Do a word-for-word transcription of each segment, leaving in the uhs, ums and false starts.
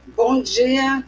Bom dia.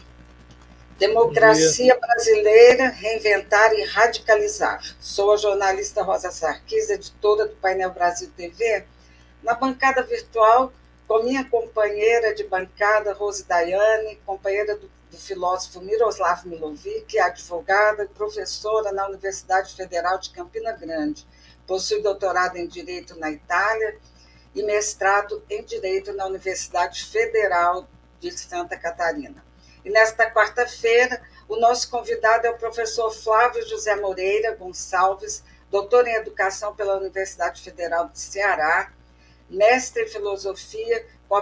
Bom dia. Democracia brasileira, reinventar e radicalizar. Sou a jornalista Rosa Sarquis, editora do Painel Brasil T V, na bancada virtual com minha companheira de bancada, Rose Daiane, companheira do, do filósofo Miroslav Milovic, advogada e professora na Universidade Federal de Campina Grande. Possui doutorado em Direito na Itália e mestrado em Direito na Universidade Federal de Santa Catarina. E nesta quarta-feira, o nosso convidado é o professor Flávio José Moreira Gonçalves, doutor em Educação pela Universidade Federal do Ceará, mestre em Filosofia com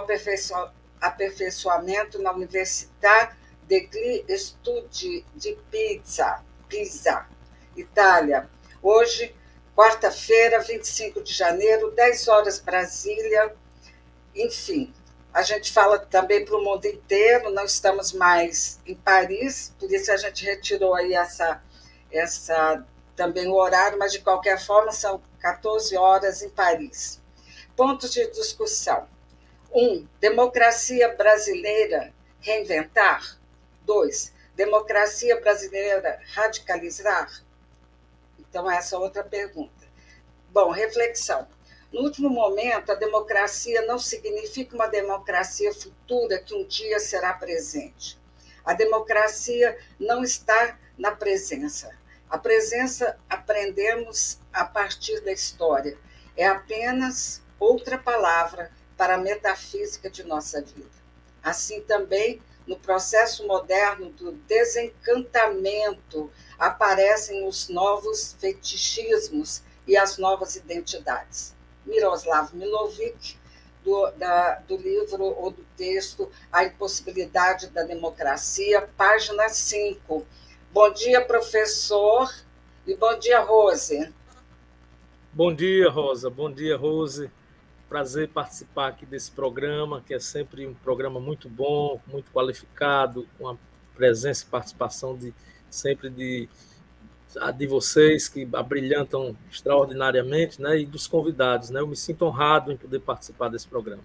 aperfeiçoamento na Università degli Studi di Pisa, Pisa, Itália. Hoje, quarta-feira, vinte e cinco de janeiro, dez horas Brasília, enfim. A gente fala também para o mundo inteiro, não estamos mais em Paris, por isso a gente retirou aí essa, essa, também o horário, mas de qualquer forma são quatorze horas em Paris. Pontos de discussão. Um, democracia brasileira reinventar. Dois, democracia brasileira radicalizar. Então, essa é outra pergunta. Bom, reflexão. No último momento, a democracia não significa uma democracia futura que um dia será presente. A democracia não está na presença. A presença aprendemos a partir da história. É apenas outra palavra para a metafísica de nossa vida. Assim também, no processo moderno do desencantamento, aparecem os novos fetichismos e as novas identidades. Miroslav Milovic, do, da, do livro ou do texto A Impossibilidade da Democracia, página cinco. Bom dia, professor, e bom dia, Rose. Bom dia, Rosa. Bom dia, Rose. Prazer participar aqui desse programa, que é sempre um programa muito bom, muito qualificado, com a presença e participação de, sempre de de vocês que abrilhantam extraordinariamente, né, e dos convidados, né? Eu me sinto honrado em poder participar desse programa.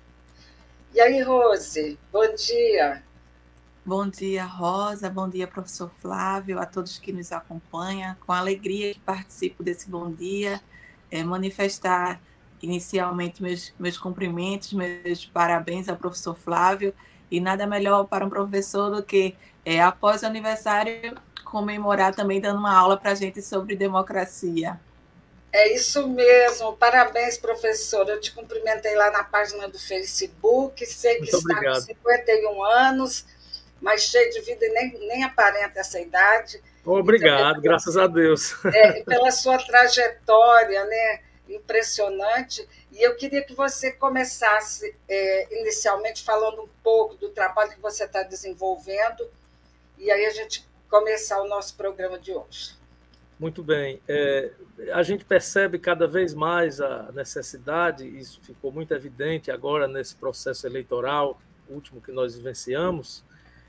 E aí, Rose, bom dia. Bom dia, Rosa, bom dia, professor Flávio, a todos que nos acompanham. Com alegria que participo desse bom dia, é, manifestar inicialmente meus, meus cumprimentos, meus parabéns ao professor Flávio, e nada melhor para um professor do que, é, após o aniversário, comemorar também dando uma aula para a gente sobre democracia. É isso mesmo, parabéns, professor. Eu te cumprimentei lá na página do Facebook, sei que Muito está obrigado. com cinquenta e um anos, mas cheio de vida e nem, nem aparenta essa idade. Obrigado, e graças a Deus. É, pela sua trajetória, né, impressionante. E eu queria que você começasse é, inicialmente falando um pouco do trabalho que você está desenvolvendo, e aí a gente começar o nosso programa de hoje. Muito bem. É, a gente percebe cada vez mais a necessidade, isso ficou muito evidente agora nesse processo eleitoral último que nós vivenciamos,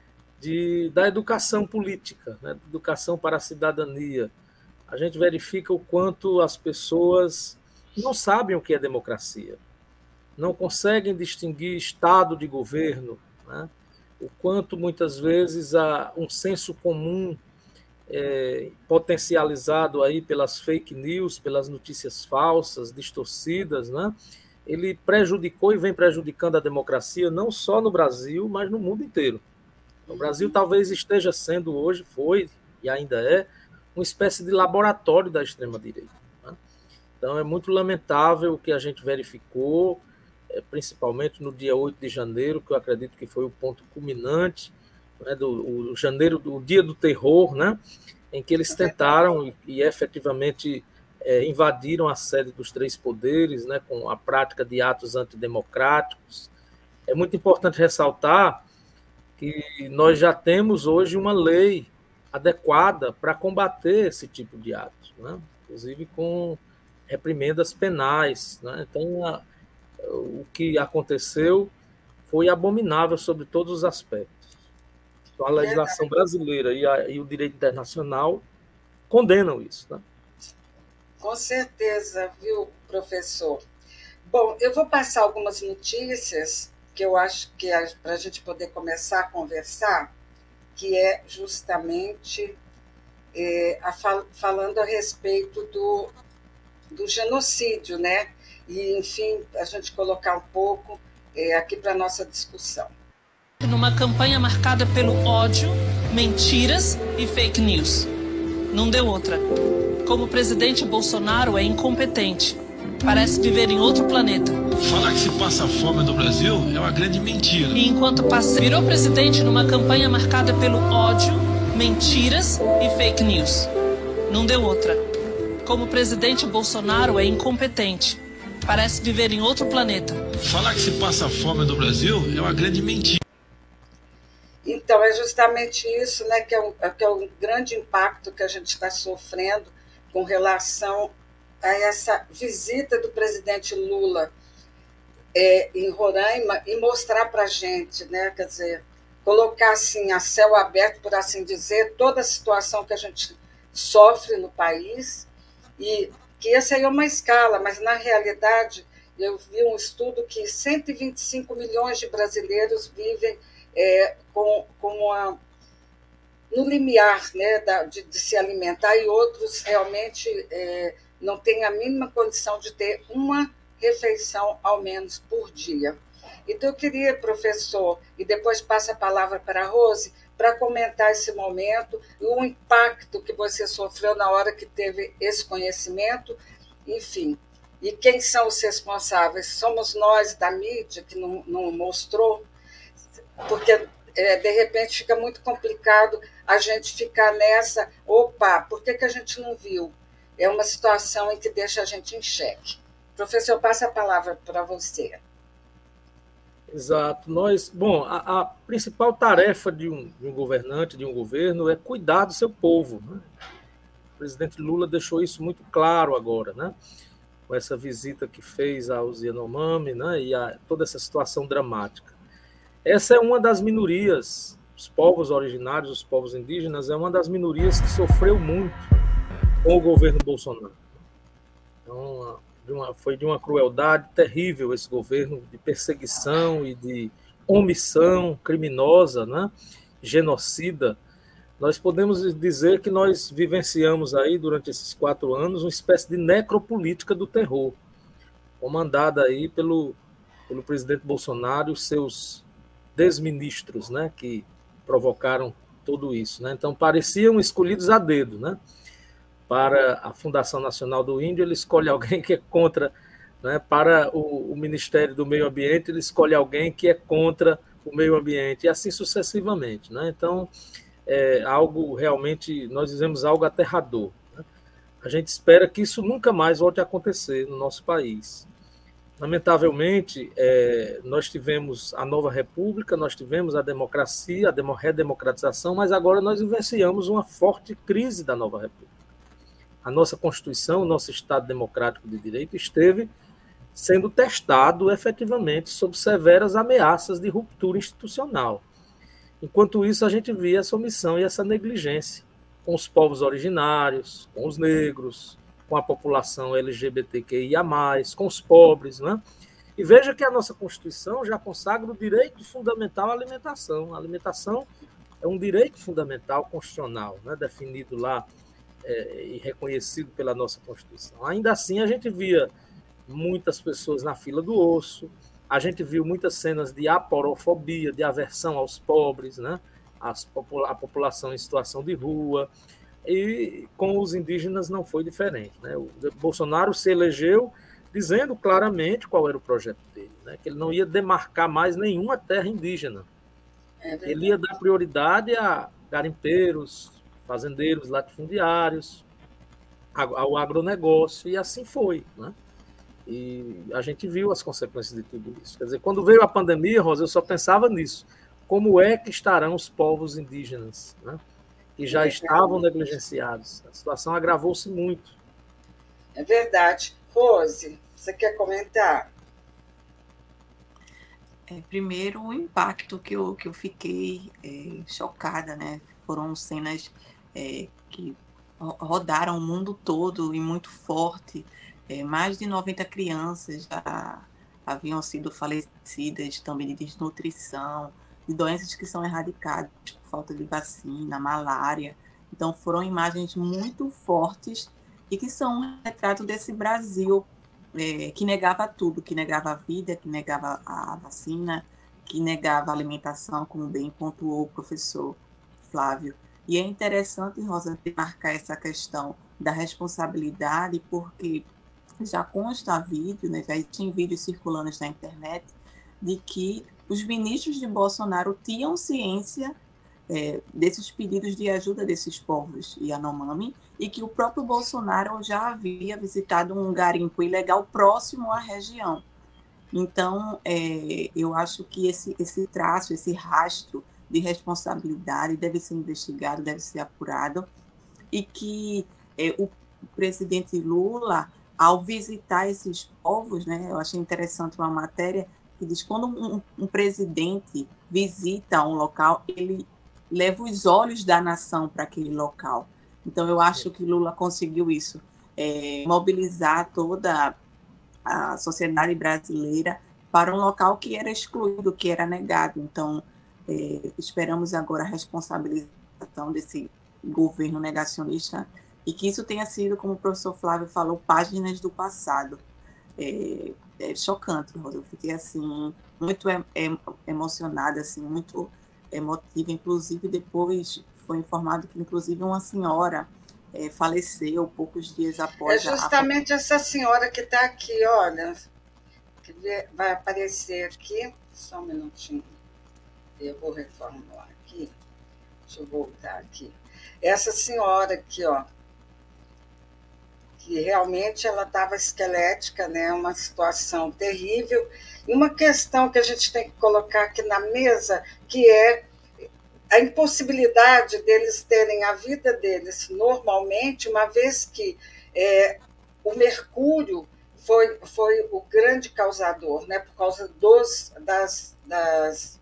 de, da educação política, né? Educação para a cidadania. A gente verifica o quanto as pessoas não sabem o que é democracia, não conseguem distinguir Estado de governo, né? O quanto muitas vezes há um senso comum É, potencializado aí pelas fake news, pelas notícias falsas, distorcidas, né? Ele prejudicou e vem prejudicando a democracia não só no Brasil, mas no mundo inteiro. O Brasil talvez esteja sendo hoje, foi e ainda é, uma espécie de laboratório da extrema-direita, né? Então é muito lamentável o que a gente verificou, principalmente no dia oito de janeiro, que eu acredito que foi o ponto culminante, né, do o janeiro, do dia do terror, né, em que eles tentaram e, e efetivamente é, invadiram a sede dos três poderes, né, com a prática de atos antidemocráticos. É muito importante ressaltar que nós já temos hoje uma lei adequada para combater esse tipo de atos, né, inclusive com reprimendas penais, né. Então, a, o que aconteceu foi abominável sobre todos os aspectos. Então, a legislação brasileira e, a, e o direito internacional condenam isso, né? Com certeza, viu, professor? Bom, eu vou passar algumas notícias que eu acho que é para a gente poder começar a conversar, que é justamente é, a fal falando a respeito do, do genocídio, né? E, enfim, a gente colocar um pouco é, aqui para a nossa discussão. Numa campanha marcada pelo ódio, mentiras e fake news. Não deu outra. Como o presidente Bolsonaro é incompetente. Parece viver em outro planeta. Falar que se passa fome no Brasil é uma grande mentira. E enquanto passa... virou presidente numa campanha marcada pelo ódio, mentiras e fake news. Não deu outra. Como o presidente Bolsonaro é incompetente. Parece viver em outro planeta. Falar que se passa fome no Brasil é uma grande mentira. Então, é justamente isso, né, que é um, que é um grande impacto que a gente está sofrendo com relação a essa visita do presidente Lula é, em Roraima e mostrar para a gente, né, quer dizer, colocar assim, a céu aberto, por assim dizer, toda a situação que a gente sofre no país, e que essa aí é uma escala, mas, na realidade, eu vi um estudo que cento e vinte e cinco milhões de brasileiros vivem é, com, com a, no limiar, né, da, de, de se alimentar, e outros realmente é, não têm a mínima condição de ter uma refeição, ao menos, por dia. Então, eu queria, professor, e depois passa a palavra para a Rose, para comentar esse momento e o impacto que você sofreu na hora que teve esse conhecimento, enfim. E quem são os responsáveis? Somos nós, da mídia, que não, não mostrou? Porque, é, de repente, fica muito complicado a gente ficar nessa, opa, por que, que a gente não viu? É uma situação em que deixa a gente em xeque. Professor, passa a palavra para você. Exato. Nós, bom, a, a principal tarefa de um, de um governante, de um governo, é cuidar do seu povo, né? O presidente Lula deixou isso muito claro agora, né? Com essa visita que fez aos Yanomami, né? E a, toda essa situação dramática. Essa é uma das minorias, os povos originários, os povos indígenas, é uma das minorias que sofreu muito com o governo Bolsonaro. Então, de uma, foi de uma crueldade terrível esse governo, de perseguição e de omissão criminosa, né? Genocida. Nós podemos dizer que nós vivenciamos aí, durante esses quatro anos, uma espécie de necropolítica do terror, comandada aí pelo, pelo presidente Bolsonaro e os seus desministros, né? Que provocaram tudo isso, né? Então, pareciam escolhidos a dedo, né? Para a Fundação Nacional do Índio, ele escolhe alguém que é contra, né? Para o, o Ministério do Meio Ambiente, ele escolhe alguém que é contra o meio ambiente, e assim sucessivamente, né? Então, é algo realmente, nós dizemos algo aterrador, né? A gente espera que isso nunca mais volte a acontecer no nosso país. Lamentavelmente, é, nós tivemos a nova república, nós tivemos a democracia, a redemocratização, mas agora nós vivenciamos uma forte crise da nova república. A nossa Constituição, o nosso Estado Democrático de Direito esteve sendo testado efetivamente sob severas ameaças de ruptura institucional. Enquanto isso, a gente via essa omissão e essa negligência com os povos originários, com os negros, com a população L G B T Q I A mais, com os pobres, né? E veja que a nossa Constituição já consagra o direito fundamental à alimentação. A alimentação é um direito fundamental constitucional, né? Definido lá É, e reconhecido pela nossa Constituição. Ainda assim, a gente via muitas pessoas na fila do osso, a gente viu muitas cenas de aporofobia, de aversão aos pobres, né? As, a população em situação de rua, e com os indígenas não foi diferente, né? O Bolsonaro se elegeu dizendo claramente qual era o projeto dele, né? Que ele não ia demarcar mais nenhuma terra indígena. É ele ia dar prioridade a garimpeiros, fazendeiros, latifundiários, ao agronegócio, e assim foi, né? E a gente viu as consequências de tudo isso. Quer dizer, quando veio a pandemia, Rosa, eu só pensava nisso. Como é que estarão os povos indígenas, né? Que já é estavam negligenciados? A situação agravou-se muito. É verdade. Rose, você quer comentar? É, primeiro, o impacto que eu, que eu fiquei é, chocada, né? Foram cenas é, que rodaram o mundo todo e muito forte. É, mais de noventa crianças já haviam sido falecidas também de desnutrição, de doenças que são erradicadas por falta de vacina, malária. Então, foram imagens muito fortes e que são um retrato desse Brasil é, que negava tudo, que negava a vida, que negava a vacina, que negava a alimentação, como bem pontuou o professor Flávio. E é interessante, Rosa, marcar essa questão da responsabilidade, porque já consta vídeo, né, já tinha vídeos circulando na internet, de que os ministros de Bolsonaro tinham ciência é, desses pedidos de ajuda desses povos Yanomami, e que o próprio Bolsonaro já havia visitado um garimpo ilegal próximo à região. Então, é, eu acho que esse, esse traço, esse rastro de responsabilidade deve ser investigado, deve ser apurado, e que é, o presidente Lula, ao visitar esses povos, né, eu achei interessante uma matéria que diz que quando um, um presidente visita um local, ele leva os olhos da nação para aquele local. Então, eu acho que Lula conseguiu isso, é, mobilizar toda a sociedade brasileira para um local que era excluído, que era negado. Então, é, esperamos agora a responsabilização desse governo negacionista e que isso tenha sido, como o professor Flávio falou, páginas do passado. É, é chocante, Rosa. Eu fiquei assim, muito é, é, emocionada, assim, muito emotiva. Inclusive, depois foi informado que, inclusive, uma senhora é, faleceu poucos dias após. É justamente a... essa senhora que está aqui, olha, que vai aparecer aqui. Só um minutinho. Eu vou reformular aqui. Deixa eu voltar aqui. Essa senhora aqui, ó, que realmente ela estava esquelética, né? Uma situação terrível. E uma questão que a gente tem que colocar aqui na mesa, que é a impossibilidade deles terem a vida deles normalmente, uma vez que é, o mercúrio foi, foi o grande causador, né? Por causa dos, das, das,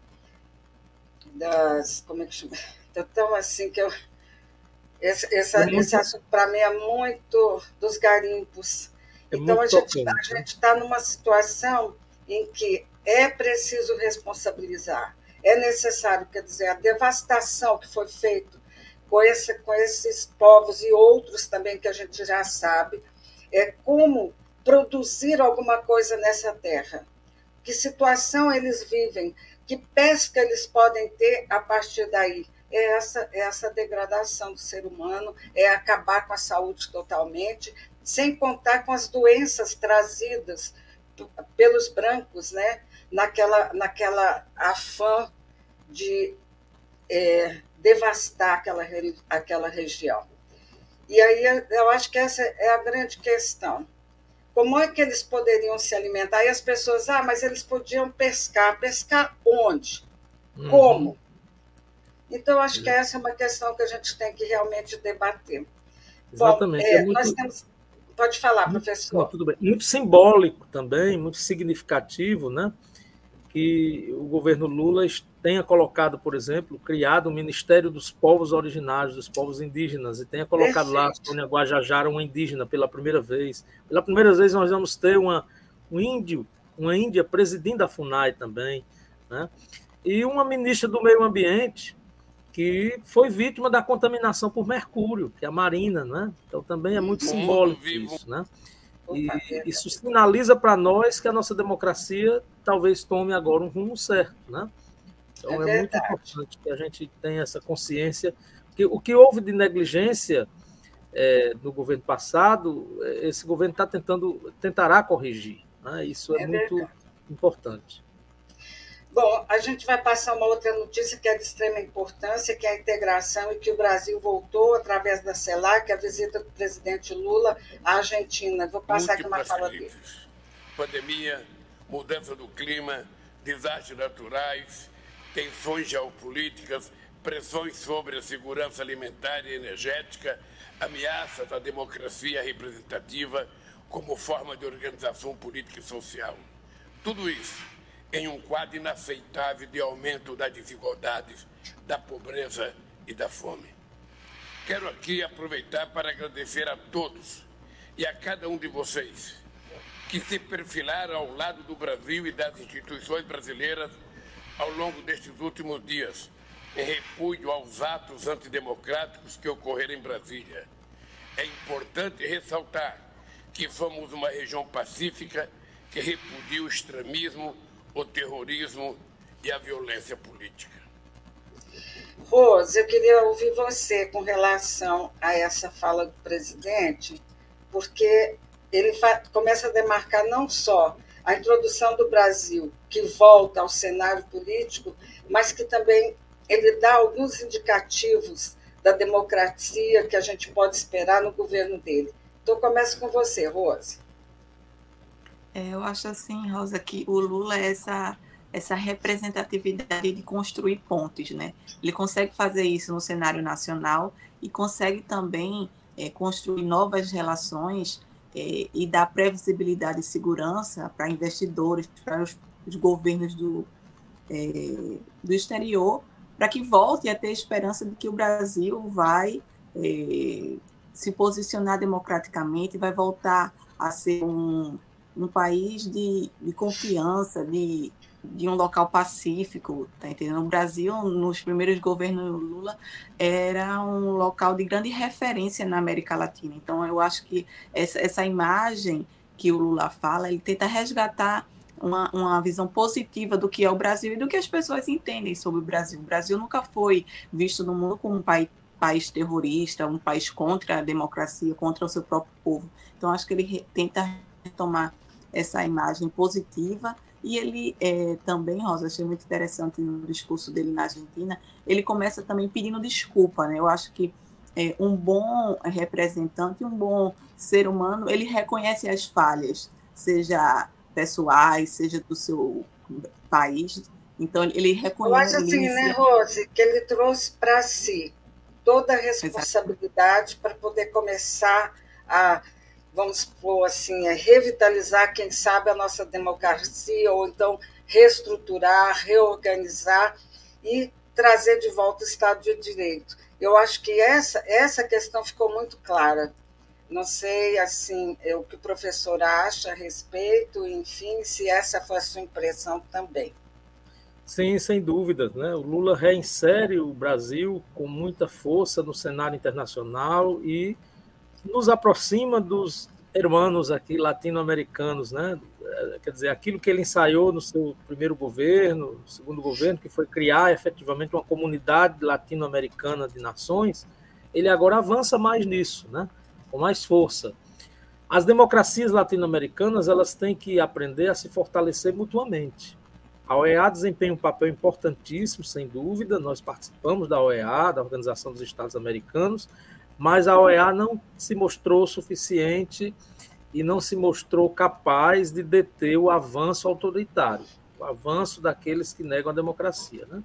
das... Como é que chama? Então, assim, que eu... Esse, essa, muito, esse assunto, para mim, é muito dos garimpos. É então, a gente a gente está numa situação em que é preciso responsabilizar. É necessário, quer dizer, a devastação que foi feita com, esse, com esses povos e outros também que a gente já sabe, é como produzir alguma coisa nessa terra. Que situação eles vivem, que pesca eles podem ter a partir daí. É essa, é essa degradação do ser humano, é acabar com a saúde totalmente, sem contar com as doenças trazidas pelos brancos, né? naquela, naquela afã de é, devastar aquela, aquela região. E aí eu acho que essa é a grande questão. Como é que eles poderiam se alimentar? E as pessoas, ah, mas eles podiam pescar. Pescar onde? Uhum. Como? Então, acho que essa é uma questão que a gente tem que realmente debater. Exatamente. Bom, é, é muito, nós temos... Pode falar, muito, professor. Tudo bem. Muito simbólico também, muito significativo, né? Que o governo Lula tenha colocado, por exemplo, criado o Ministério dos Povos Originários, dos Povos Indígenas, e tenha colocado Perfeito. lá a Sônia Guajajara, uma indígena, pela primeira vez. Pela primeira vez nós vamos ter uma, um índio, uma índia presidindo a FUNAI também, né? E uma ministra do Meio Ambiente, que foi vítima da contaminação por mercúrio, que é a Marina, né? Então também é muito simbólico isso, né? E isso sinaliza para nós que a nossa democracia talvez tome agora um rumo certo, né? Então é, é muito importante que a gente tenha essa consciência, que o que houve de negligência é, no governo passado, esse governo está tentando, tentará corrigir, né? Isso é, é muito verdade. importante. Bom, a gente vai passar uma outra notícia que é de extrema importância, que é a integração e que o Brasil voltou, através da CELAC, a visita do presidente Lula à Argentina. Vou passar aqui uma fala dele. Pandemia, mudança do clima, desastres naturais, tensões geopolíticas, pressões sobre a segurança alimentar e energética, ameaças à democracia representativa como forma de organização política e social. Tudo isso em um quadro inaceitável de aumento das desigualdades, da pobreza e da fome. Quero aqui aproveitar para agradecer a todos e a cada um de vocês que se perfilaram ao lado do Brasil e das instituições brasileiras ao longo destes últimos dias, em repúdio aos atos antidemocráticos que ocorreram em Brasília. É importante ressaltar que somos uma região pacífica que repudia o extremismo, o terrorismo e a violência política. Rose, eu queria ouvir você com relação a essa fala do presidente, porque ele começa a demarcar não só a introdução do Brasil, que volta ao cenário político, mas que também ele dá alguns indicativos da democracia que a gente pode esperar no governo dele. Então, começo com você, Rose. É, eu acho assim, Rosa, que o Lula é essa, essa representatividade de construir pontes, né? Ele consegue fazer isso no cenário nacional e consegue também é, construir novas relações é, e dar previsibilidade e segurança para investidores, para os, os governos do, é, do exterior, para que volte a ter esperança de que o Brasil vai é, se posicionar democraticamente, vai voltar a ser um, um país de, de confiança, de, de um local pacífico, tá entendendo? O Brasil, nos primeiros governos Lula, era um local de grande referência na América Latina. Então, eu acho que essa, essa imagem que o Lula fala, ele tenta resgatar Uma, uma visão positiva do que é o Brasil e do que as pessoas entendem sobre o Brasil. O Brasil nunca foi visto no mundo como um país, país terrorista, um país contra a democracia, contra o seu próprio povo. Então, acho que ele re, tenta retomar essa imagem positiva e ele é, também, Rosa, achei muito interessante no discurso dele na Argentina, ele começa também pedindo desculpa, né? Eu acho que é, um bom representante, um bom ser humano, ele reconhece as falhas, seja pessoais, seja do seu país. Então, ele reconhece... Eu acho assim, né, Rose, que ele trouxe para si toda a responsabilidade para poder começar a, vamos supor assim, a revitalizar, quem sabe, a nossa democracia, ou então reestruturar, reorganizar e trazer de volta o Estado de Direito. Eu acho que essa, essa questão ficou muito clara. Não sei assim, o que o professor acha a respeito, enfim, se essa foi a sua impressão também. Sim, sem dúvida, né? O Lula reinsere o Brasil com muita força no cenário internacional e nos aproxima dos hermanos aqui latino-americanos, né? Quer dizer, aquilo que ele ensaiou no seu primeiro governo, no segundo governo, que foi criar efetivamente uma comunidade latino-americana de nações, ele agora avança mais nisso, né? Com mais força. As democracias latino-americanas, elas têm que aprender a se fortalecer mutuamente. A O E A desempenha um papel importantíssimo, sem dúvida, nós participamos da O E A, da Organização dos Estados Americanos, mas a O E A não se mostrou suficiente e não se mostrou capaz de deter o avanço autoritário, o avanço daqueles que negam a democracia, né?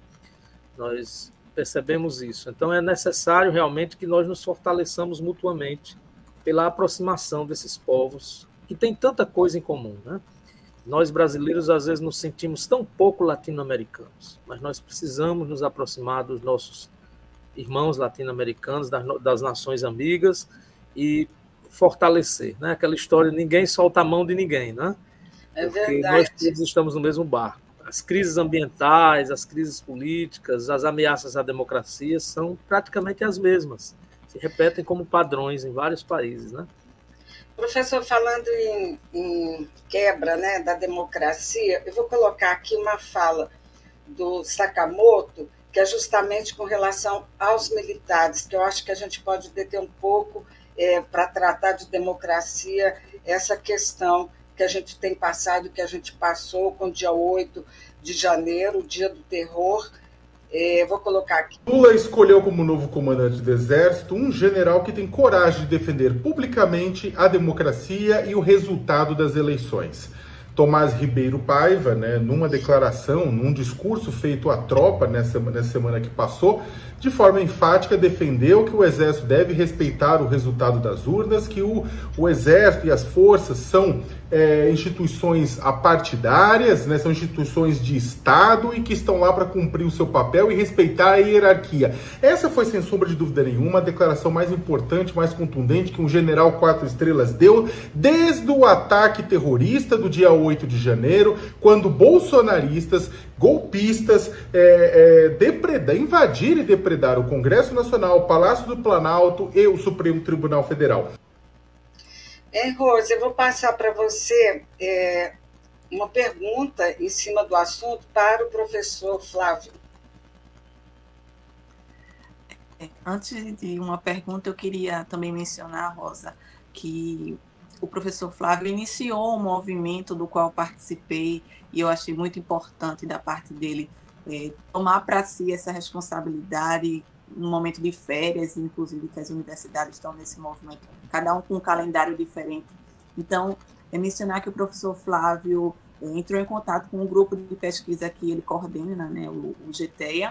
Nós percebemos isso. Então, é necessário realmente que nós nos fortaleçamos mutuamente pela aproximação desses povos que têm tanta coisa em comum, né? Nós, brasileiros, às vezes nos sentimos tão pouco latino-americanos, mas nós precisamos nos aproximar dos nossos irmãos latino-americanos, das, das nações amigas e fortalecer, né? Aquela história, ninguém solta a mão de ninguém, né? É Porque verdade. nós todos estamos no mesmo barco. As crises ambientais, as crises políticas, as ameaças à democracia são praticamente as mesmas. Se repetem como padrões em vários países, né? Professor, falando em, em quebra, né, da democracia, eu vou colocar aqui uma fala do Sakamoto, que é justamente com relação aos militares, que eu acho que a gente pode deter um pouco é, para tratar de democracia, essa questão que a gente tem passado, que a gente passou com o dia oito de janeiro, o dia do terror. É, vou colocar aqui. Lula escolheu como novo comandante do Exército um general que tem coragem de defender publicamente a democracia e o resultado das eleições. Tomás Ribeiro Paiva, né, numa declaração, num discurso feito à tropa nessa, nessa semana que passou, de forma enfática defendeu que o Exército deve respeitar o resultado das urnas, que o, o Exército e as forças são é, instituições apartidárias, né? São instituições de Estado e que estão lá para cumprir o seu papel e respeitar a hierarquia. Essa foi, sem sombra de dúvida nenhuma, a declaração mais importante, mais contundente que um general quatro estrelas deu desde o ataque terrorista do dia oito de janeiro, quando bolsonaristas, golpistas, é, é, depredar, invadir e depredar o Congresso Nacional, o Palácio do Planalto e o Supremo Tribunal Federal. É, Rose, eu vou passar para você é, uma pergunta em cima do assunto para o professor Flávio. Antes de uma pergunta, eu queria também mencionar, Rosa, que o professor Flávio iniciou um movimento do qual participei e eu achei muito importante da parte dele é, tomar para si essa responsabilidade no momento de férias, inclusive que as universidades estão nesse movimento, cada um com um calendário diferente. Então, é mencionar que o professor Flávio é, entrou em contato com um grupo de pesquisa que ele coordena, né, o, o GETEA,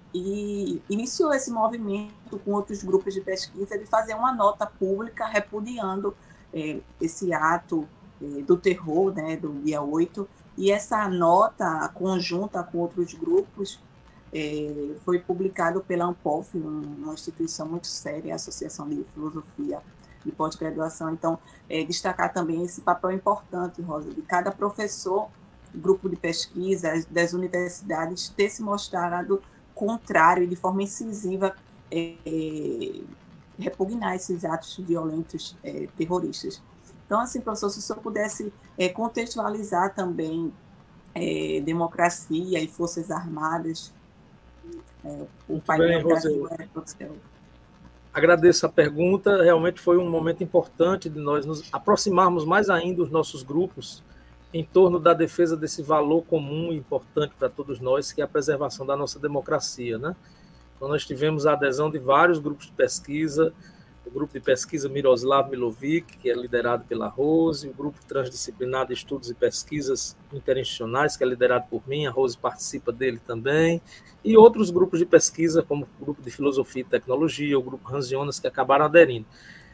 e iniciou esse movimento com outros grupos de pesquisa de fazer uma nota pública repudiando é, esse ato é, do terror, né, do dia oito, e essa nota conjunta com outros grupos É, foi publicado pela ANPOF, uma instituição muito séria, a Associação de Filosofia de Pós-Graduação. Então, é, destacar também esse papel importante, Rosa, de cada professor, grupo de pesquisa das universidades ter se mostrado contrário e de forma incisiva é, é, repugnar esses atos violentos é, terroristas. Então, assim, professor, se o senhor pudesse é, contextualizar também é, democracia e forças armadas. É, o painel Brasil é professor. Agradeço a pergunta, realmente foi um momento importante de nós nos aproximarmos mais ainda os nossos grupos em torno da defesa desse valor comum e importante para todos nós, que é a preservação da nossa democracia, né? Então, nós tivemos a adesão de vários grupos de pesquisa, o grupo de pesquisa Miroslav Milovic, que é liderado pela Rose, o grupo transdisciplinar de estudos e pesquisas interinstitucionais, que é liderado por mim, a Rose participa dele também, e outros grupos de pesquisa, como o grupo de filosofia e tecnologia, o grupo Hans Jonas, que acabaram aderindo.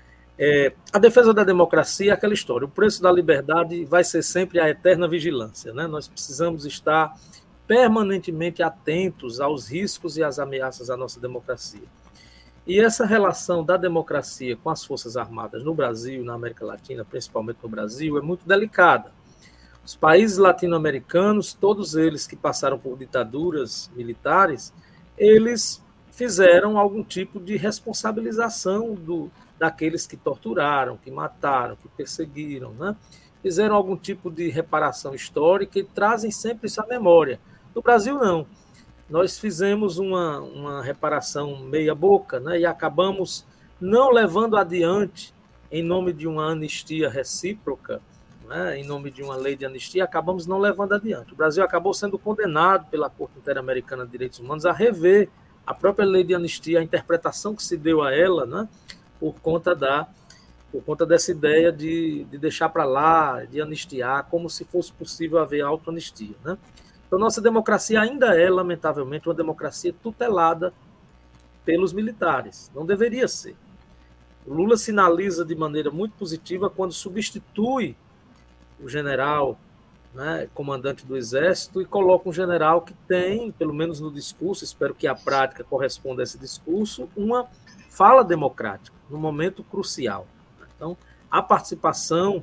É, a defesa da democracia é aquela história, o preço da liberdade vai ser sempre a eterna vigilância, né? Nós precisamos estar permanentemente atentos aos riscos e às ameaças à nossa democracia. E essa relação da democracia com as Forças Armadas no Brasil, na América Latina, principalmente no Brasil, é muito delicada. Os países latino-americanos, todos eles que passaram por ditaduras militares, eles fizeram algum tipo de responsabilização do, daqueles que torturaram, que mataram, que perseguiram, né? Fizeram algum tipo de reparação histórica e trazem sempre isso à memória. No Brasil, não. Nós fizemos uma, uma reparação meia-boca, né, e acabamos não levando adiante, em nome de uma anistia recíproca, né, em nome de uma lei de anistia, acabamos não levando adiante. O Brasil acabou sendo condenado pela Corte Interamericana de Direitos Humanos a rever a própria lei de anistia, a interpretação que se deu a ela, né, por conta, da, por conta dessa ideia de, de deixar para lá, de anistiar, como se fosse possível haver autoanistia, né? Então, nossa democracia ainda é, lamentavelmente, uma democracia tutelada pelos militares. Não deveria ser. O Lula sinaliza de maneira muito positiva quando substitui o general, né, comandante do Exército, e coloca um general que tem, pelo menos no discurso, espero que a prática corresponda a esse discurso, uma fala democrática, num momento crucial. Então, a participação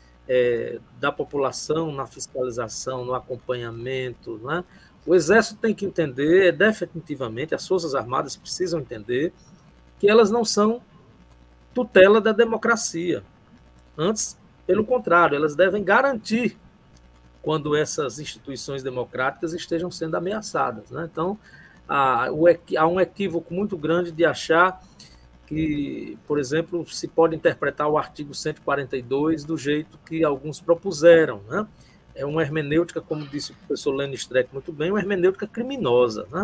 É, da população na fiscalização, no acompanhamento, né? O Exército tem que entender, definitivamente, as Forças Armadas precisam entender que elas não são tutela da democracia. Antes, pelo contrário, elas devem garantir quando essas instituições democráticas estejam sendo ameaçadas, né? Então, há, o, há um equívoco muito grande de achar que, por exemplo, se pode interpretar o artigo cento e quarenta e dois do jeito que alguns propuseram, né? É uma hermenêutica, como disse o professor Lênin Streck muito bem, uma hermenêutica criminosa, né?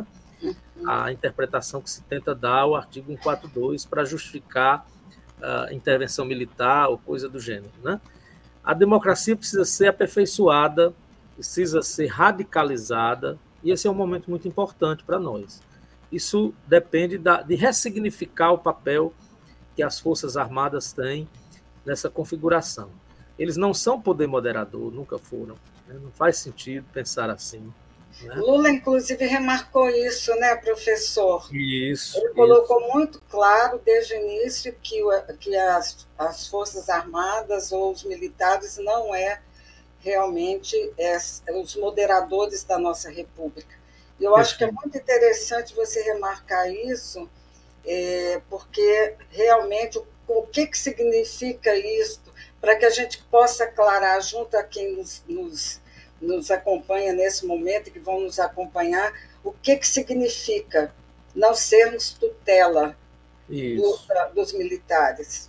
A interpretação que se tenta dar ao artigo cento e quarenta e dois para justificar a intervenção militar ou coisa do gênero, né? A democracia precisa ser aperfeiçoada, precisa ser radicalizada, e esse é um momento muito importante para nós. Isso depende da, de ressignificar o papel que as Forças Armadas têm nessa configuração. eles não são poder moderador, nunca foram. Né? Não faz sentido pensar assim. Né? Lula, inclusive, remarcou isso, né, professor? Isso. Ele colocou isso. muito claro, desde o início, que, que as, as Forças Armadas ou os militares não é realmente é, os moderadores da nossa República. E eu acho que é muito interessante você remarcar isso, é, porque realmente o, o que, que significa isso, para que a gente possa aclarar junto a quem nos, nos nos acompanha nesse momento e que vão nos acompanhar, o que, que significa não sermos tutela do, da, dos militares.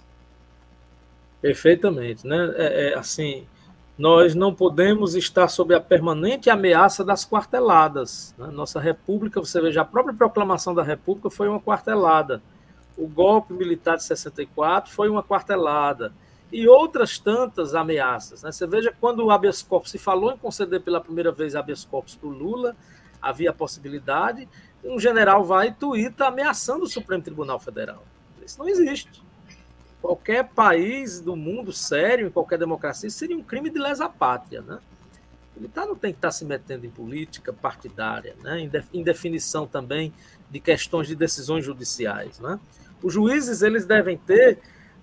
Perfeitamente. Né? É, é, assim, nós não podemos estar sob a permanente ameaça das quarteladas. Né? Nossa República, você veja, a própria proclamação da República foi uma quartelada. O golpe militar de sessenta e quatro foi uma quartelada. E outras tantas ameaças. Né? Você veja, quando o habeas corpus se falou em conceder pela primeira vez habeas corpus para o Lula, havia a possibilidade, um general vai e tuita ameaçando o Supremo Tribunal Federal. Isso não existe. Qualquer país do mundo sério, em qualquer democracia, seria um crime de lesa pátria. Né? O militar não tem que estar se metendo em política partidária, né? em definição também de questões de decisões judiciais. Né? Os juízes eles devem ter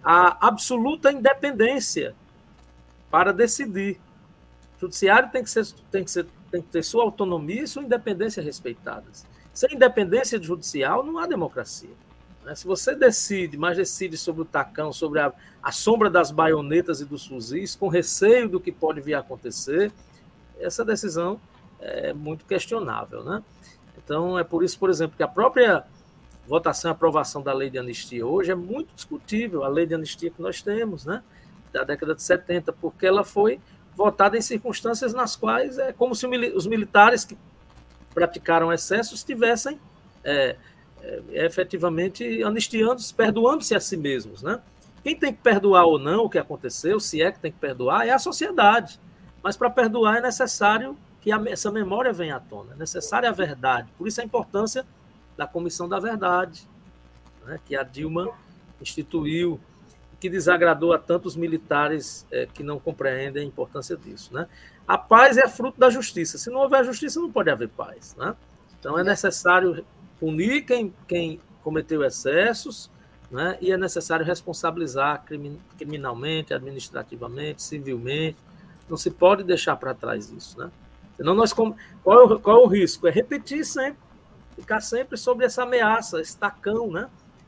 a absoluta independência para decidir. O judiciário tem que, ser, tem, que ser, tem que ter sua autonomia e sua independência respeitadas. Sem independência judicial, não há democracia. Se você decide, mas decide sobre o tacão, sobre a, a sombra das baionetas e dos fuzis, com receio do que pode vir a acontecer, essa decisão é muito questionável. Né? Então, é por isso, por exemplo, que a própria votação e aprovação da lei de anistia hoje é muito discutível, a lei de anistia que nós temos, né, da década de setenta, porque ela foi votada em circunstâncias nas quais é como se os militares que praticaram excessos estivessem é, é, efetivamente anistiando-se, perdoando-se a si mesmos. Né? Quem tem que perdoar ou não o que aconteceu, se é que tem que perdoar, é a sociedade. Mas para perdoar é necessário que a, essa memória venha à tona, é necessária a verdade. Por isso a importância da Comissão da Verdade, né, que a Dilma instituiu, que desagradou a tantos militares é, que não compreendem a importância disso. Né? A paz é fruto da justiça. Se não houver justiça, não pode haver paz. Né? Então é necessário punir quem, quem cometeu excessos, né, e é necessário responsabilizar criminalmente, administrativamente, civilmente. Não se pode deixar para trás isso. Né? Senão nós, qual, é o, qual é o risco? É repetir sempre, ficar sempre sobre essa ameaça, esse tacão, né?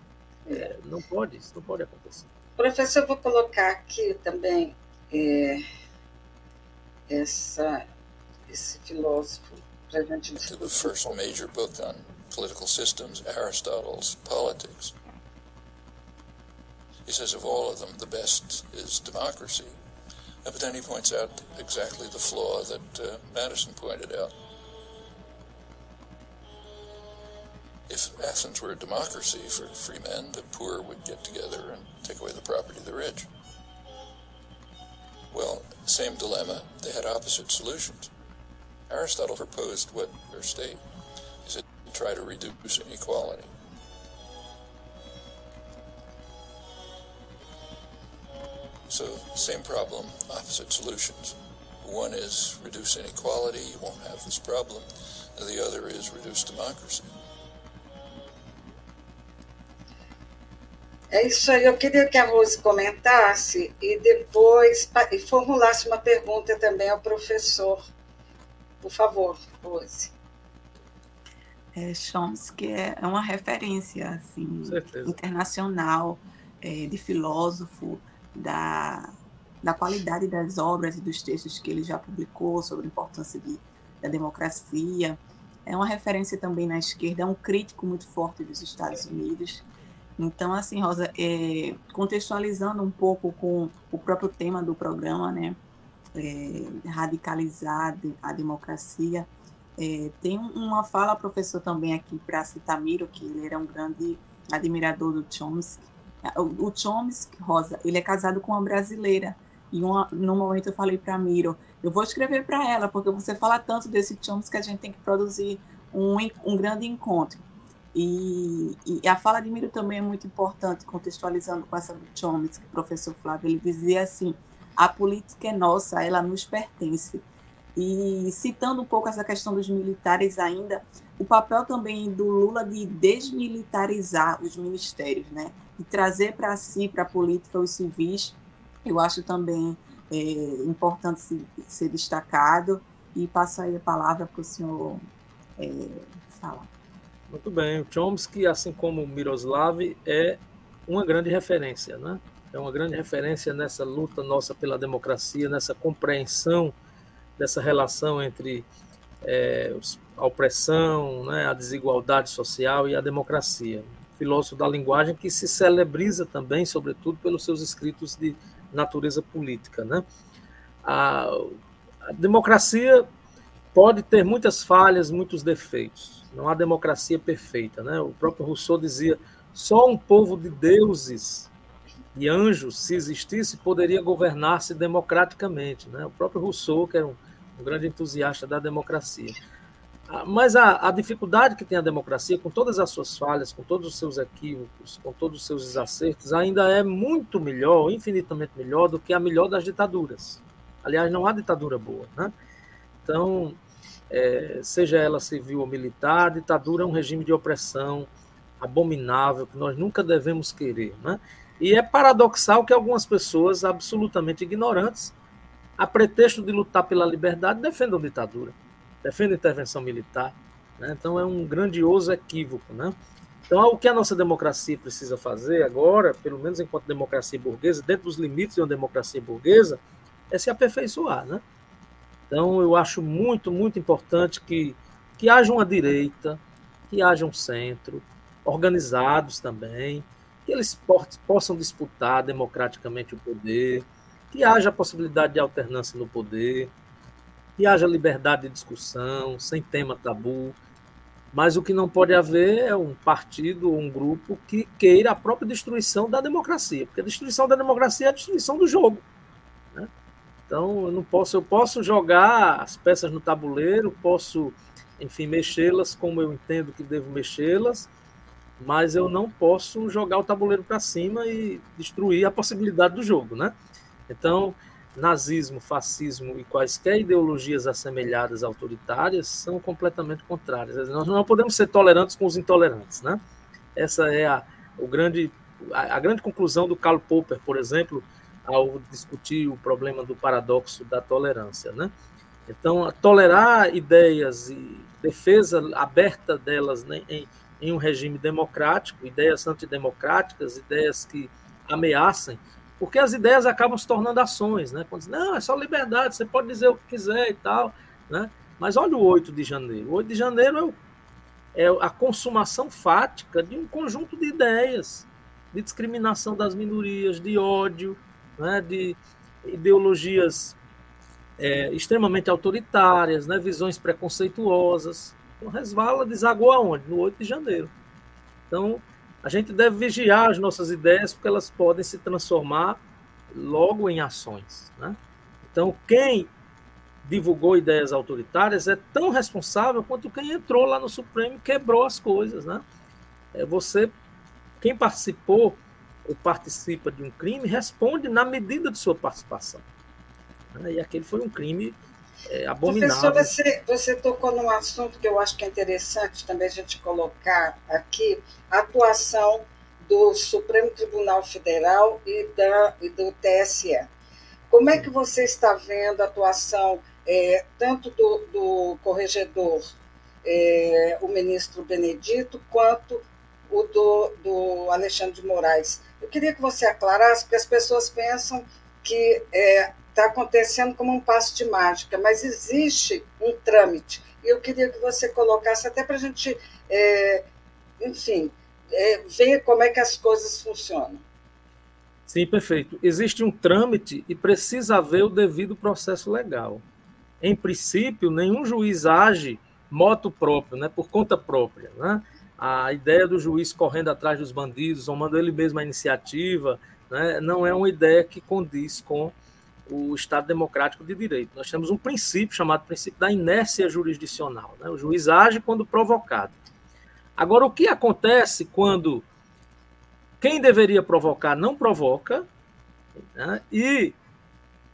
É, não pode, isso não pode acontecer. Professor, eu vou colocar aqui também é, essa, esse filósofo para a gente discutir. The first major book on political systems, Aristotle's Politics. He says of all of them, the best is democracy. But then he points out exactly the flaw that uh, Madison pointed out. If Athens were a democracy for free men, the poor would get together and take away the property of the rich. Well, same dilemma, they had opposite solutions. Aristotle proposed what their state. He said, try to reduce inequality. So, same problem, opposite solutions. One is reduce inequality, you won't have this problem. And the other is reduce democracy. É isso aí, eu queria que a Rose comentasse e depois e formulasse uma pergunta também ao professor. Por favor, Rose. É, Chomsky é uma referência assim, internacional, é, de filósofo, da, da qualidade das obras e dos textos que ele já publicou sobre a importância de, da democracia. É uma referência também na esquerda, é um crítico muito forte dos Estados Unidos. Então, assim, Rosa, é, contextualizando um pouco com o próprio tema do programa, né, é, radicalizar a democracia, é, tem uma fala, professor, também aqui para citar Miro, que ele era um grande admirador do Chomsky. O, o Chomsky, Rosa, ele é casado com uma brasileira, e uma, num momento eu falei para Miro, eu vou escrever para ela, porque você fala tanto desse Chomsky que a gente tem que produzir um, um grande encontro. E, e a fala de Miro também é muito importante, contextualizando com essa do Chomsky, professor Flávio. Ele dizia assim, a política é nossa, ela nos pertence. E citando um pouco essa questão dos militares ainda, o papel também do Lula de desmilitarizar os ministérios, né? De trazer para si, para a política, os civis, eu acho também é, importante se, ser destacado. E passo aí a palavra para o senhor é, falar. Muito bem. O Chomsky, assim como o Miroslav, é uma grande referência, né? É uma grande referência nessa luta nossa pela democracia, nessa compreensão dessa relação entre é, a opressão, né, a desigualdade social e a democracia. Filósofo da linguagem que se celebriza também, sobretudo, pelos seus escritos de natureza política, né? A, a democracia pode ter muitas falhas, muitos defeitos. Não há democracia perfeita, né? O próprio Rousseau dizia: só um povo de deuses e anjos, se existisse, poderia governar-se democraticamente, né? O próprio Rousseau, que era um, um grande entusiasta da democracia. Mas a, a dificuldade que tem a democracia, com todas as suas falhas, com todos os seus equívocos, com todos os seus desacertos, ainda é muito melhor, infinitamente melhor, do que a melhor das ditaduras. Aliás, não há ditadura boa, né? Então, é, seja ela civil ou militar, a ditadura é um regime de opressão abominável, que nós nunca devemos querer, né? E é paradoxal que algumas pessoas absolutamente ignorantes, a pretexto de lutar pela liberdade, defendam ditadura, defendem intervenção militar, né? Então é um grandioso equívoco, né? Então o que a nossa democracia precisa fazer agora, pelo menos enquanto democracia burguesa, dentro dos limites de uma democracia burguesa, é se aperfeiçoar, né? Então eu acho muito, muito importante que, que haja uma direita, que haja um centro, organizados também, que eles possam disputar democraticamente o poder, que haja a possibilidade de alternância no poder, que haja liberdade de discussão, sem tema tabu, mas o que não pode haver é um partido ou um grupo que queira a própria destruição da democracia, porque a destruição da democracia é a destruição do jogo, né? Então eu não posso, eu posso jogar as peças no tabuleiro, posso, enfim, mexê-las como eu entendo que devo mexê-las, mas eu não posso jogar o tabuleiro para cima e destruir a possibilidade do jogo, né? Então, nazismo, fascismo e quaisquer ideologias assemelhadas autoritárias são completamente contrárias. Nós não podemos ser tolerantes com os intolerantes, né? Essa é a, o grande, a, a grande conclusão do Karl Popper, por exemplo, ao discutir o problema do paradoxo da tolerância, né? Então, tolerar ideias e defesa aberta delas, né, em em um regime democrático, ideias antidemocráticas, ideias que ameacem, porque as ideias acabam se tornando ações, né? Quando diz, não, é só liberdade, você pode dizer o que quiser e tal, né? Mas olha o oito de janeiro. O oito de janeiro é, o, é a consumação fática de um conjunto de ideias, de discriminação das minorias, de ódio, né? De ideologias é, extremamente autoritárias, né? Visões preconceituosas. Então, resvala, desagou aonde? No oito de janeiro. Então, a gente deve vigiar as nossas ideias, porque elas podem se transformar logo em ações, né? Então, quem divulgou ideias autoritárias é tão responsável quanto quem entrou lá no Supremo e quebrou as coisas, né? É você, quem participou ou participa de um crime, responde na medida de sua participação, né? E aquele foi um crime É abominável. Professor, você, você tocou num assunto que eu acho que é interessante também a gente colocar aqui, a atuação do Supremo Tribunal Federal e, da, e do T S E. Como é que você está vendo a atuação é, tanto do, do corregedor, é, o ministro Benedito, quanto o do, do Alexandre de Moraes? Eu queria que você aclarasse, porque as pessoas pensam que é, está acontecendo como um passo de mágica, mas existe um trâmite. E eu queria que você colocasse, até para a gente, é, enfim, é, ver como é que as coisas funcionam. Sim, perfeito. Existe um trâmite e precisa haver o devido processo legal. Em princípio, nenhum juiz age motu próprio, né, por conta própria, né? A ideia do juiz correndo atrás dos bandidos, tomando ele mesmo a iniciativa, né, não é uma ideia que condiz com o Estado Democrático de Direito. Nós temos um princípio chamado princípio da inércia jurisdicional, né? O juiz age quando provocado. Agora, o que acontece quando quem deveria provocar não provoca, né? E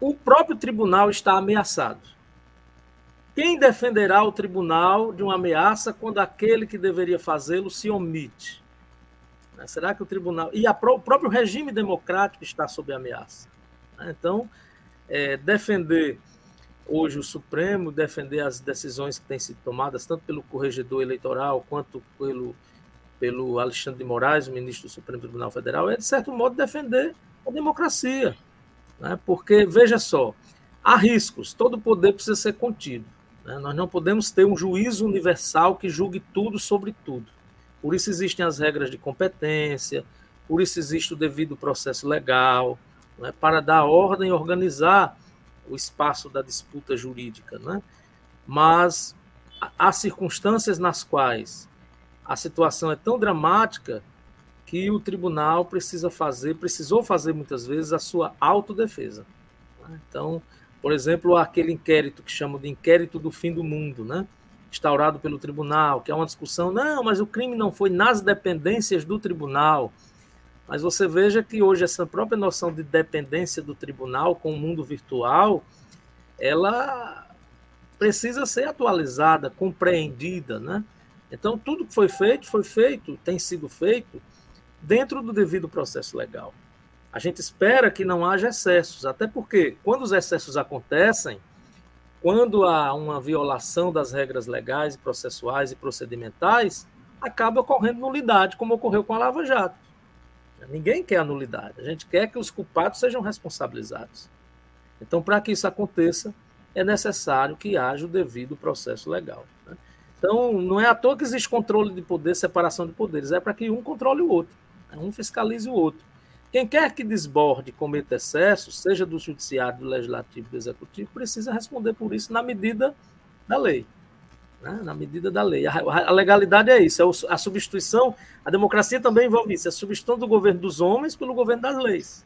o próprio tribunal está ameaçado. Quem defenderá o tribunal de uma ameaça quando aquele que deveria fazê-lo se omite? Será que o tribunal... E a, o próprio regime democrático está sob ameaça. Então, é, defender hoje o Supremo, defender as decisões que têm sido tomadas, tanto pelo corregedor eleitoral quanto pelo, pelo Alexandre de Moraes, o ministro do Supremo Tribunal Federal, é, de certo modo, defender a democracia. Né? Porque, veja só, há riscos, todo poder precisa ser contido. Né? Nós não podemos ter um juízo universal que julgue tudo sobre tudo. Por isso existem as regras de competência, por isso existe o devido processo legal, né, para dar ordem e organizar o espaço da disputa jurídica. Né? Mas há circunstâncias nas quais a situação é tão dramática que o tribunal precisa fazer, precisou fazer muitas vezes a sua autodefesa. Né? Então, por exemplo, aquele inquérito que chamam de inquérito do fim do mundo, né? Instaurado pelo tribunal, que é uma discussão, não, mas o crime não foi nas dependências do tribunal. Mas você veja que hoje essa própria noção de dependência do tribunal com o mundo virtual, ela precisa ser atualizada, compreendida, né? Então, tudo que foi feito, foi feito, tem sido feito dentro do devido processo legal. A gente espera que não haja excessos, até porque, quando os excessos acontecem, quando há uma violação das regras legais, processuais e procedimentais, acaba ocorrendo nulidade, como ocorreu com a Lava Jato. Ninguém quer a nulidade, a gente quer que os culpados sejam responsabilizados. Então, para que isso aconteça, é necessário que haja o devido processo legal. Né? Então, não é à toa que existe controle de poder, separação de poderes, é para que um controle o outro, né? Um fiscalize o outro. Quem quer que desborde, cometa excessos, seja do judiciário, do legislativo, do executivo, precisa responder por isso na medida da lei. Né? Na medida da lei. A, a legalidade é isso, é a substituição, a democracia também envolve isso, é a substituição do governo dos homens pelo governo das leis.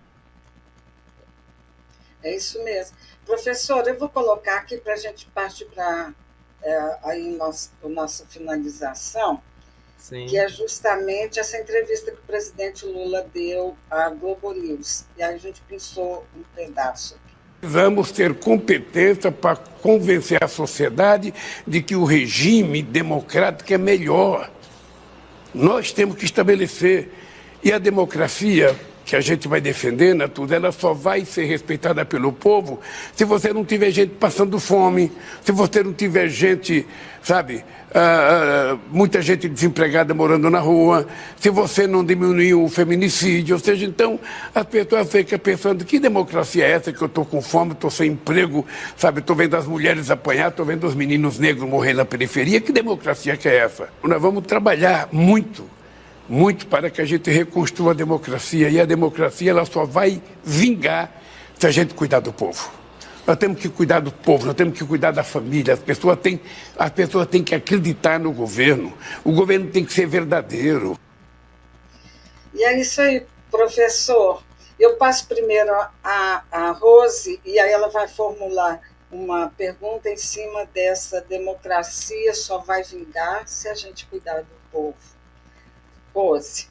É isso mesmo. Professor, eu vou colocar aqui para a gente partir para é, aí nosso, a nossa finalização, Sim. que é justamente essa entrevista que o presidente Lula deu à Globo News. E aí a gente pensou um pedaço aqui. Precisamos ter competência para convencer a sociedade de que o regime democrático é melhor. Nós temos que estabelecer. E a democracia que a gente vai defender, né, tudo, ela só vai ser respeitada pelo povo se você não tiver gente passando fome, se você não tiver gente, sabe, uh, uh, muita gente desempregada morando na rua, se você não diminuir o feminicídio, ou seja, então as pessoas ficam pensando, que democracia é essa que eu estou com fome, estou sem emprego, sabe, estou vendo as mulheres apanhar, estou vendo os meninos negros morrer na periferia, que democracia que é essa? Nós vamos trabalhar muito, muito para que a gente reconstrua a democracia, e a democracia ela só vai vingar se a gente cuidar do povo. Nós temos que cuidar do povo, nós temos que cuidar da família, as pessoas têm, as pessoas têm que acreditar no governo, o governo tem que ser verdadeiro. E é isso aí, professor. Eu passo primeiro a, a Rose, e aí ela vai formular uma pergunta em cima dessa democracia só vai vingar se a gente cuidar do povo. Rose.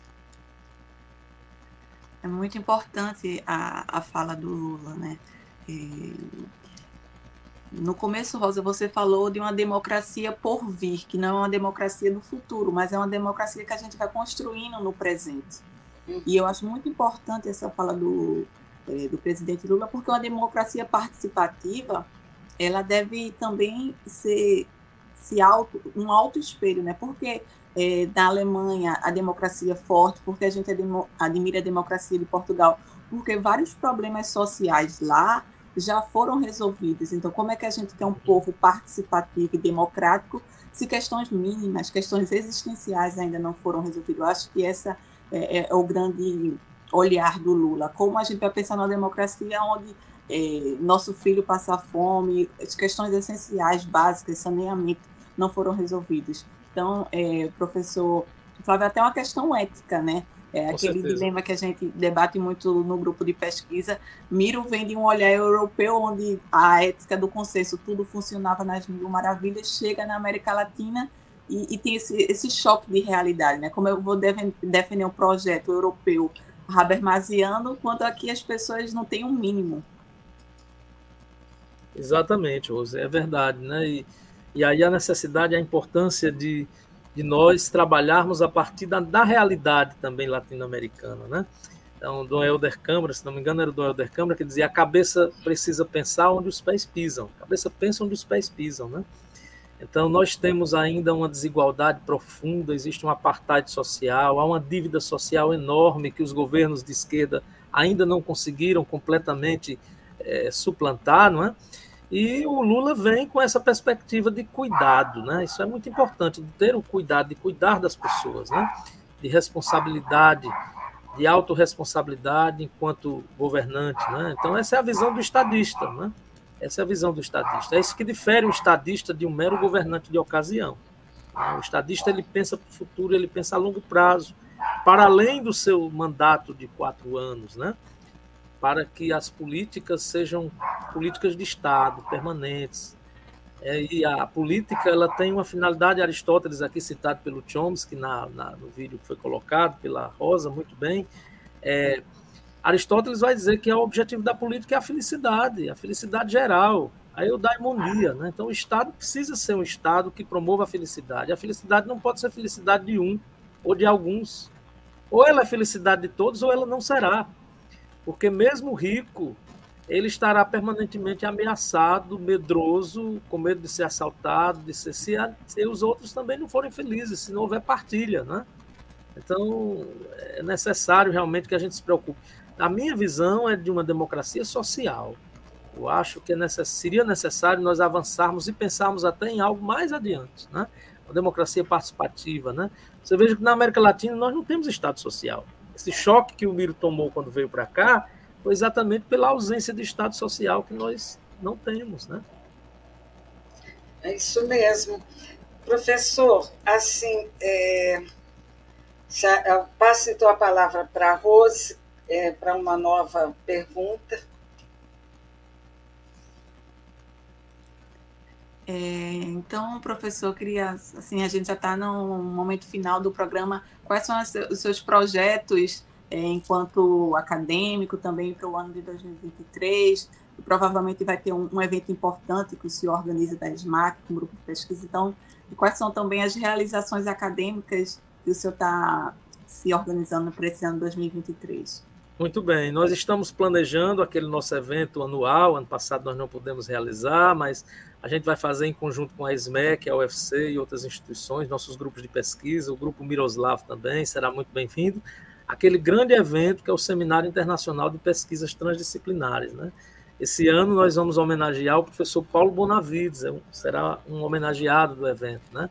É muito importante a, a fala do Lula, né? E, no começo, Rosa, você falou de uma democracia por vir, que não é uma democracia do futuro, mas é uma democracia que a gente vai construindo no presente. Uhum. E eu acho muito importante essa fala do, é, do presidente Lula, porque uma democracia participativa, ela deve também ser, ser auto, um auto-espelho, né? Porque É, na Alemanha, a democracia é forte, porque a gente admira a democracia de Portugal, porque vários problemas sociais lá já foram resolvidos. Então, como é que a gente quer um povo participativo e democrático se questões mínimas, questões existenciais ainda não foram resolvidas? Eu acho que esse é, é o grande olhar do Lula. Como a gente vai pensar numa democracia onde é, nosso filho passa fome, as questões essenciais, básicas, saneamento, não foram resolvidas. Então, é, professor Flávio, até uma questão ética, né? É aquele certeza. Dilema que a gente debate muito no grupo de pesquisa. Miro vem de um olhar europeu, onde a ética do consenso, tudo funcionava nas mil maravilhas, chega na América Latina e, e tem esse, esse choque de realidade, né? Como eu vou deve, defender um projeto europeu habermasiano, quando aqui as pessoas não têm um mínimo. Exatamente, Rose, é verdade, né? E, e aí a necessidade, a importância de, de nós trabalharmos a partir da, da realidade também latino-americana, né? Então, Dom Helder Câmara, se não me engano, era o Dom Helder Câmara, que dizia: a cabeça precisa pensar onde os pés pisam. A cabeça pensa onde os pés pisam, né? Então, nós temos ainda uma desigualdade profunda, existe um apartheid social, há uma dívida social enorme que os governos de esquerda ainda não conseguiram completamente é, suplantar, não é? E o Lula vem com essa perspectiva de cuidado, né? Isso é muito importante, de ter o cuidado, de cuidar das pessoas, né? De responsabilidade, de autorresponsabilidade enquanto governante, né? Então, essa é a visão do estadista, né? Essa é a visão do estadista. É isso que difere um estadista de um mero governante de ocasião. O estadista, ele pensa para o futuro, ele pensa a longo prazo, para além do seu mandato de quatro anos, né? Para que as políticas sejam políticas de Estado, permanentes. É, e a política, ela tem uma finalidade, Aristóteles, aqui citado pelo Chomsky, na, na, no vídeo que foi colocado pela Rosa, muito bem. É, Aristóteles vai dizer que o objetivo da política é a felicidade, a felicidade geral, a eudaimonia, né? Então, o Estado precisa ser um Estado que promova a felicidade. A felicidade não pode ser felicidade de um ou de alguns. Ou ela é felicidade de todos, ou ela não será. Porque mesmo rico, ele estará permanentemente ameaçado, medroso, com medo de ser assaltado, de ser, se, se os outros também não forem felizes, se não houver partilha, né? Então, é necessário realmente que a gente se preocupe. A minha visão é de uma democracia social. Eu acho que é necess... seria necessário nós avançarmos e pensarmos até em algo mais adiante, né? Uma democracia participativa, né? Você veja que na América Latina nós não temos Estado social. Esse choque que o Miro tomou quando veio para cá foi exatamente pela ausência de Estado social que nós não temos, né? É isso mesmo. Professor, assim, é... Já, eu passo então a palavra para a Rose, é, para uma nova pergunta. É, então, professor, eu queria, assim, a gente já está no momento final do programa. Quais são as, os seus projetos é, enquanto acadêmico também para o ano de dois mil e vinte e três? E provavelmente vai ter um, um evento importante que o senhor organiza da SMAC, com um grupo de pesquisa. Então, e quais são também as realizações acadêmicas que o senhor está se organizando para esse ano dois mil e vinte e três? Muito bem, nós estamos planejando aquele nosso evento anual. Ano passado nós não pudemos realizar, mas a gente vai fazer em conjunto com a SMEC, a U F C e outras instituições, nossos grupos de pesquisa, o grupo Miroslav também será muito bem-vindo, aquele grande evento que é o Seminário Internacional de Pesquisas Transdisciplinares, né? Esse ano nós vamos homenagear o professor Paulo Bonavides, será um homenageado do evento, né?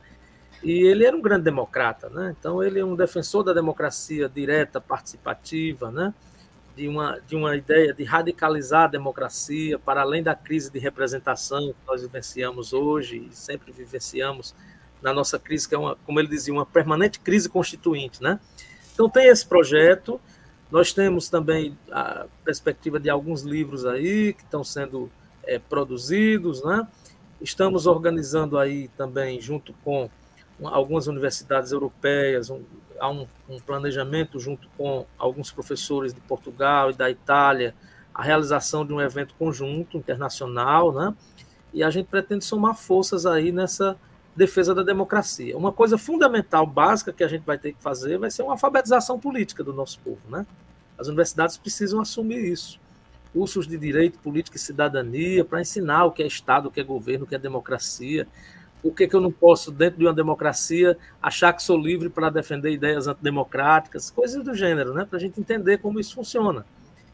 E ele era um grande democrata, né? Então ele é um defensor da democracia direta, participativa, né? De uma, de uma ideia de radicalizar a democracia para além da crise de representação que nós vivenciamos hoje e sempre vivenciamos na nossa crise, que é, uma, como ele dizia, uma permanente crise constituinte, né? Então tem esse projeto, nós temos também a perspectiva de alguns livros aí que estão sendo é, produzidos, né? Estamos organizando aí também, junto com algumas universidades europeias, um, há um, um planejamento junto com alguns professores de Portugal e da Itália, a realização de um evento conjunto internacional, né? E a gente pretende somar forças aí nessa defesa da democracia. Uma coisa fundamental, básica, que a gente vai ter que fazer vai ser uma alfabetização política do nosso povo, né? As universidades precisam assumir isso. Cursos de direito, política e cidadania, para ensinar o que é Estado, o que é governo, o que é democracia. Por que, que eu não posso, dentro de uma democracia, achar que sou livre para defender ideias antidemocráticas, coisas do gênero, né? Para a gente entender como isso funciona.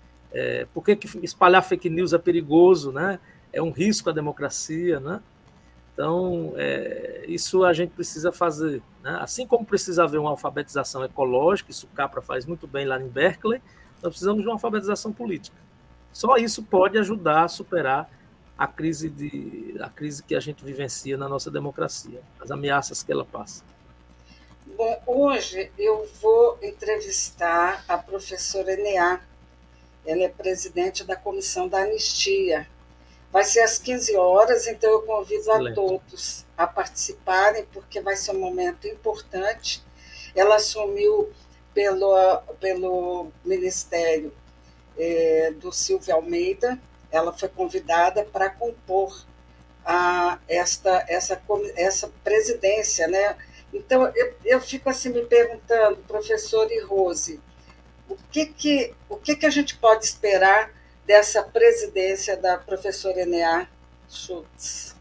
É, por que, que espalhar fake news é perigoso, né? É um risco à democracia, né? Então, é, isso a gente precisa fazer, né? Assim como precisa haver uma alfabetização ecológica, isso o Capra faz muito bem lá em Berkeley, nós precisamos de uma alfabetização política. Só isso pode ajudar a superar a crise, de, a crise que a gente vivencia na nossa democracia, as ameaças que ela passa. Bom, hoje eu vou entrevistar a professora Eneá. Ela é presidente da Comissão da Anistia. Vai ser às quinze horas, então eu convido Excelente. a todos a participarem, porque vai ser um momento importante. Ela assumiu pelo, pelo Ministério é, do Silvio Almeida, ela foi convidada para compor a, esta, essa, essa presidência, né? Então, eu, eu fico assim me perguntando, professor e Rose, o que, que, o que, que a gente pode esperar dessa presidência da professora Eneá Schultz?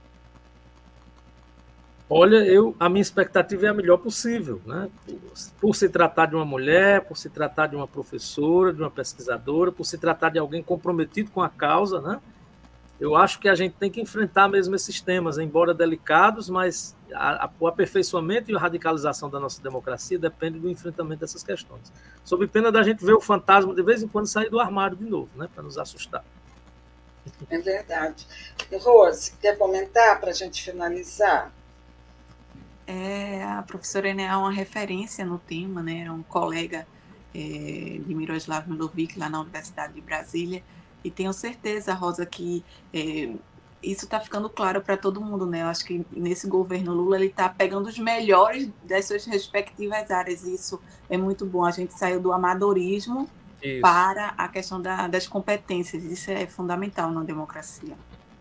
Olha, eu, a minha expectativa é a melhor possível, né? Por, por se tratar de uma mulher, por se tratar de uma professora, de uma pesquisadora, por se tratar de alguém comprometido com a causa, né? Eu acho que a gente tem que enfrentar mesmo esses temas, embora delicados, mas a, a, o aperfeiçoamento e a radicalização da nossa democracia depende do enfrentamento dessas questões. Sob pena da gente ver o fantasma de vez em quando sair do armário de novo, né? Para nos assustar. É verdade. Rose, quer comentar para a gente finalizar? É, a professora Eneá é uma referência no tema, né? Era um colega é, de Miroslav Milovic lá na Universidade de Brasília, e tenho certeza, Rosa, que é, isso está ficando claro para todo mundo, né? Eu acho que nesse governo Lula ele está pegando os melhores das suas respectivas áreas, e isso é muito bom. A gente saiu do amadorismo isso. para a questão da, das competências, isso é fundamental na democracia.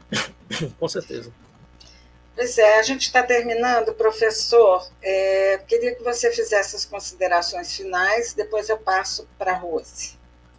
Com certeza. Pois é, a gente está terminando, professor. É, queria que você fizesse as considerações finais, depois eu passo para a Rose.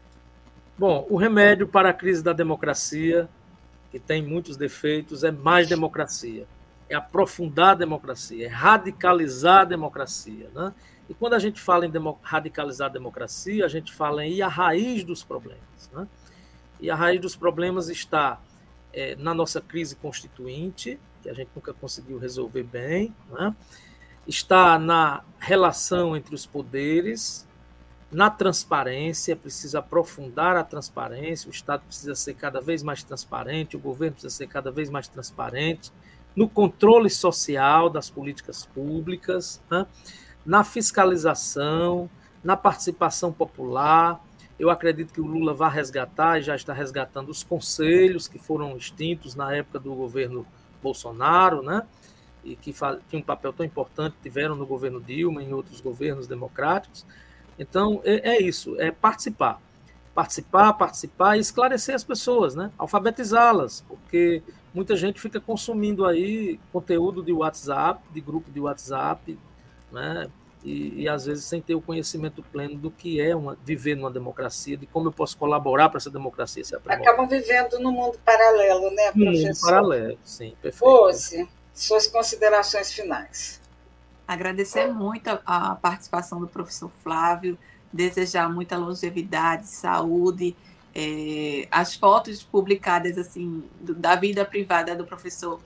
Bom, o remédio para a crise da democracia, que tem muitos defeitos, é mais democracia, é aprofundar a democracia, é radicalizar a democracia, né? E quando a gente fala em demo- radicalizar a democracia, a gente fala em ir à raiz dos problemas, né? E a raiz dos problemas está é, na nossa crise constituinte, que a gente nunca conseguiu resolver bem, né? Está na relação entre os poderes, na transparência, precisa aprofundar a transparência, o Estado precisa ser cada vez mais transparente, o governo precisa ser cada vez mais transparente, no controle social das políticas públicas, né? Na fiscalização, na participação popular. Eu acredito que o Lula vai resgatar, e já está resgatando, os conselhos que foram extintos na época do governo Bolsonaro, né? E que tinham um papel tão importante, tiveram no governo Dilma e em outros governos democráticos. Então, é, é isso, é participar. Participar, participar e esclarecer as pessoas, né? Alfabetizá-las, porque muita gente fica consumindo aí conteúdo de WhatsApp, de grupo de WhatsApp, né? E, e às vezes sem ter o conhecimento pleno do que é uma, viver numa democracia, de como eu posso colaborar para essa democracia se aprimorar. Acabam vivendo num mundo paralelo, né, professor? No mundo paralelo, sim, perfeito. Rose, suas considerações finais. Agradecer muito a, a participação do professor Flávio, desejar muita longevidade, saúde, é, as fotos publicadas assim do, da vida privada do professor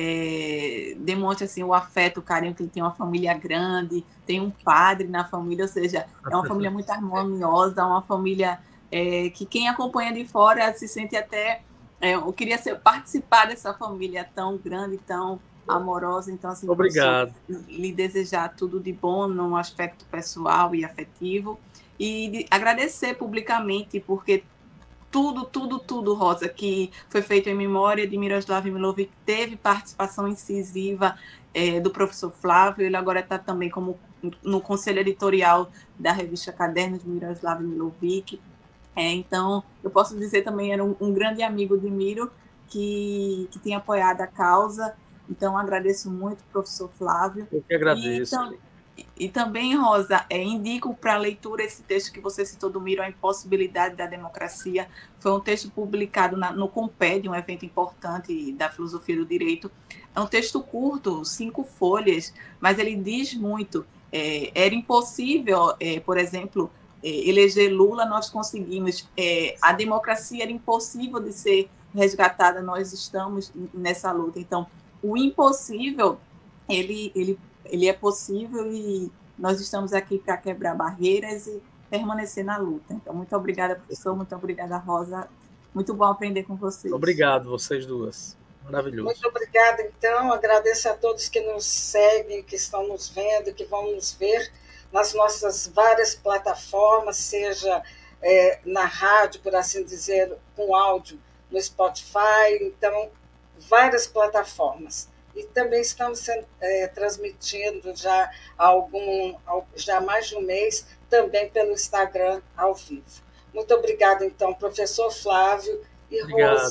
é, demonstra assim, o afeto, o carinho, que ele tem uma família grande, tem um padre na família, ou seja, é uma família muito harmoniosa, uma família é, que quem acompanha de fora se sente até... É, eu queria ser, participar dessa família tão grande, tão amorosa. Então, assim, obrigado. Lhe desejar tudo de bom no aspecto pessoal e afetivo, e de, agradecer publicamente, porque tudo, tudo, tudo, Rosa, que foi feito em memória de Miroslav Milovic, teve participação incisiva é, do professor Flávio. Ele agora está também como no conselho editorial da revista Cadernos de Miroslav Milovic. É, então, eu posso dizer também, era um, um grande amigo de Miro, que, que tem apoiado a causa. Então, agradeço muito, professor Flávio. Eu que agradeço. E, e também, Rosa, é, indico para leitura esse texto que você citou do Miro, A Impossibilidade da Democracia. Foi um texto publicado na, no Comped, um evento importante da filosofia do direito. É um texto curto, cinco folhas, mas ele diz muito. É, era impossível, é, por exemplo, é, eleger Lula, nós conseguimos. É, a democracia era impossível de ser resgatada, nós estamos nessa luta. Então, o impossível, ele, ele, ele é possível, e nós estamos aqui para quebrar barreiras e permanecer na luta. Então, muito obrigada, professor, muito obrigada, Rosa. Muito bom aprender com vocês. Obrigado, vocês duas. Maravilhoso. Muito obrigada, então. Agradeço a todos que nos seguem, que estão nos vendo, que vão nos ver nas nossas várias plataformas, seja é, na rádio, por assim dizer, com áudio, no Spotify, então, várias plataformas. E também estamos sendo, é, transmitindo já há, algum, já há mais de um mês, também pelo Instagram ao vivo. Muito obrigada, então, professor Flávio e Obrigado. Rose.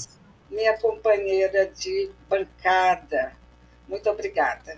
minha companheira de bancada. Muito obrigada.